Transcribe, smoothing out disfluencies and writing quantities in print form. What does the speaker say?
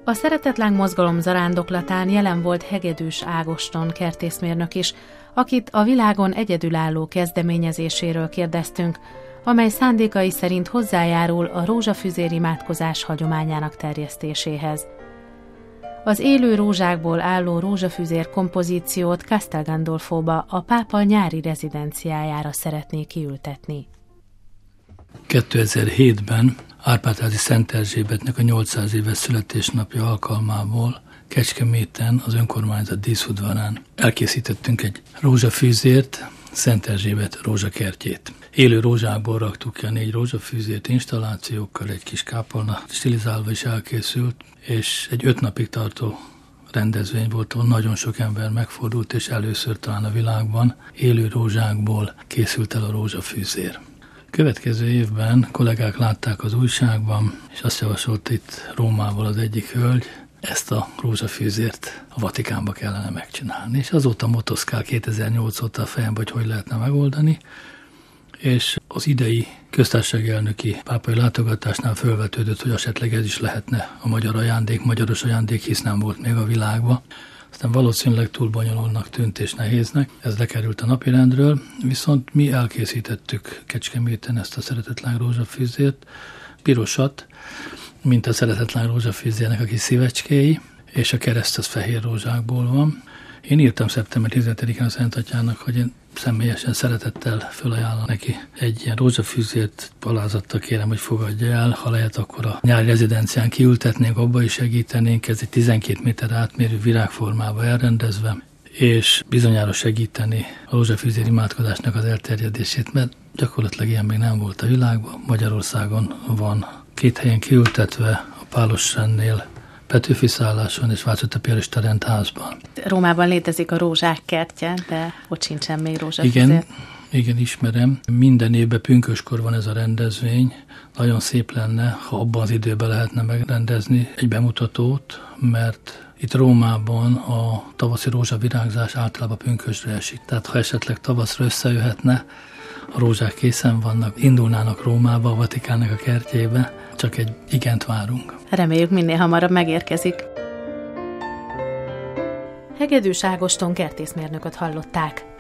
A Szeretetláng mozgalom zarándoklatán jelen volt Hegedűs Ágoston kertészmérnök is, akit a világon egyedülálló kezdeményezéséről kérdeztünk, amely szándékai szerint hozzájárul a rózsafüzér imádkozás hagyományának terjesztéséhez. Az élő rózsákból álló rózsafüzér kompozíciót Castel Gandolfóba, a pápa nyári rezidenciájára szeretné kiültetni. 2007-ben Árpád-házi Szent Erzsébetnek a 800 éves születésnapja alkalmából Kecskeméten az önkormányzat díszudvarán elkészítettünk egy rózsafűzért, Szent Erzsébet rózsakertjét. Élő rózsákból raktuk ki a 4 rózsafűzért installációkkal, egy kis kápolna stilizálva is elkészült, és egy 5 napig tartó rendezvény volt, ahol nagyon sok ember megfordult, és először talán a világban élő rózsákból készült el a rózsafűzér. Következő évben kollégák látták az újságban, és azt javasolt itt Rómából az egyik hölgy, ezt a rózsafűzért a Vatikánba kellene megcsinálni. És azóta motoszkál 2008 óta a fejembe, hogy lehetne megoldani, és az idei köztársasági elnöki pápai látogatásnál felvetődött, hogy esetleg ez is lehetne a magyar ajándék, magyaros ajándék, hisz nem volt még a világban. Aztán valószínűleg túl bonyolultnak tűnt és nehéznek, ez lekerült a napirendről, viszont mi elkészítettük Kecskeméten ezt a Szeretetláng rózsafűzért, pirosat, mint a Szeretetláng rózsafűzérnek a kis szívecskéi, és a kereszt az fehér rózsákból van. Én írtam szeptember 17-én a Szent Atyának, hogy én személyesen szeretettel fölajánlom neki egy ilyen rózsafűzért, alázattal kérem, hogy fogadja el, ha lehet, akkor a nyári rezidencián kiültetnénk, abba is segítenénk, ez egy 12 méter átmérő virágformába elrendezve, és bizonyára segíteni a rózsafűzér imádkozásnak az elterjedését, mert gyakorlatilag ilyen még nem volt a világban. Magyarországon van 2 helyen kiültetve, a Pálosrennél, Petőfi szálláson és Vácotepér és rendházban. Rómában létezik a rózsák kertje, de ott sincsen még rózsafűzér. Igen, ismerem. Minden évben pünköskor van ez a rendezvény. Nagyon szép lenne, ha abban az időben lehetne megrendezni egy bemutatót, mert itt Rómában a tavaszi rózsavirágzás általában pünkösdre esik. Tehát ha esetleg tavaszra összejöhetne, a rózsák készen vannak, indulnának Rómába, a Vatikánnak a kertjébe, csak egy igent várunk. Reméljük minél hamarabb megérkezik. Hegedűs Ágoston kertészmérnököt hallották.